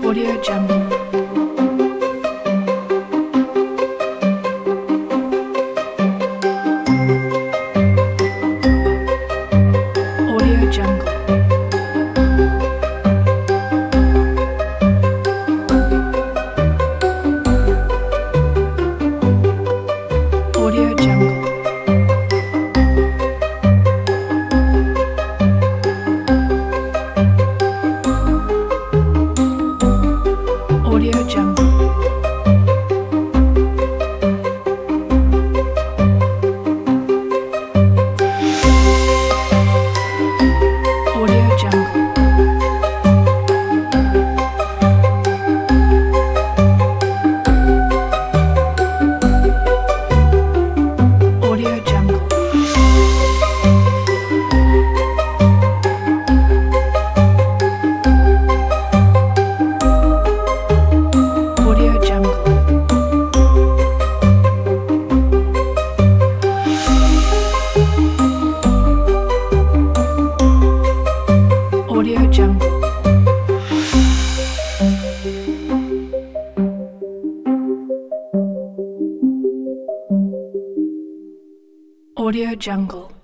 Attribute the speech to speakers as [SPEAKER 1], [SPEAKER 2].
[SPEAKER 1] Audio Jungle. Audio Jungle. Audio Jungle. Audio Jungle. Audio Jungle. Audio Jungle. Audio Jungle. Audio Jungle. Audio Jungle.